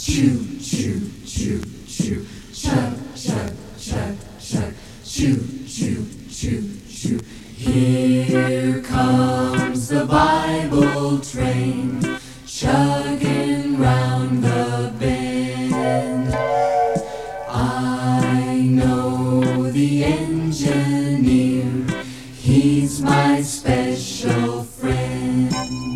choo, choo, choo, choo. Chug, chug, chug, chug. Choo, choo, choo, choo. Here comes the Bible train, chugging round the bend. I know the engineer, he's my special friend.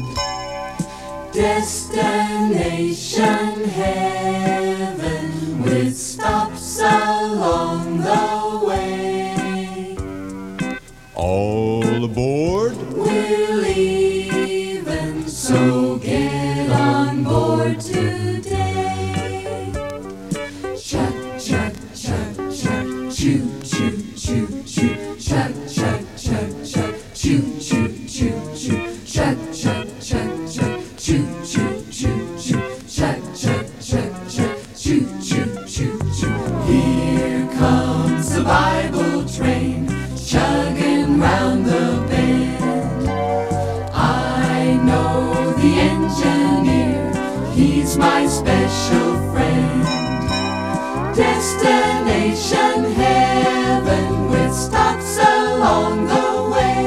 Destination heaven with stops along the way. All aboard? We're leaving, so get on board today. Chug, chug, chug, chug, choo, choo, choo, choo. Chug, chug, chug, chug, choo, choo, choo, choo. Chug, chug, chug, chug, choo, choo, choo, choo. Chug, chug, chug, chug, choo, choo, choo, choo. Here comes the Bible train, chugging round the bend. I know the engineer, he's my special friend. Destination heaven with stops along the way.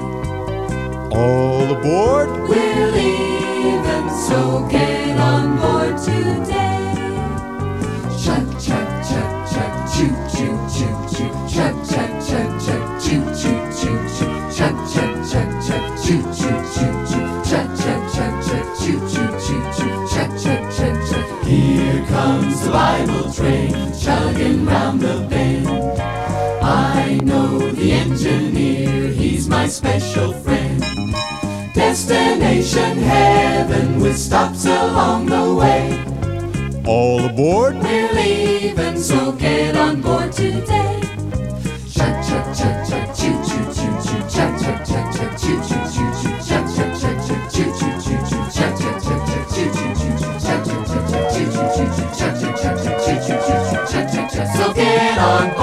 All aboard? We're leaving, so get on board today. Chug, chug, chug, chug, choo, choo, choo, choo. Chug, chug, chug, chug, choo, choo, choo, choo. Chug, chug, chug, chug, choo, choo, choo, choo. Chug, chug, chug, chug, choo, choo, choo, choo. Chug, chug, chug, chug. Here comes the Bible train, chugging round the bend. I know the engineer, he's my special friend. Destination heaven with stops along the way. All aboard? We're leaving, so get on board today. Chug, chug, chug, chug, choo, choo, choo, choo. Chug, chug, chug, chug, choo, choo, choo, choo. Chug, chug, chug, chug, choo, choo, choo, choo. Chug, chug, chug, chug, choo, choo, choo, choo. Chug, chug, chug, chug, choo, choo, choo, choo. Chug, chug, chug, chug, choo, choo, choo, choo. Chug, chug, chug. So get on board.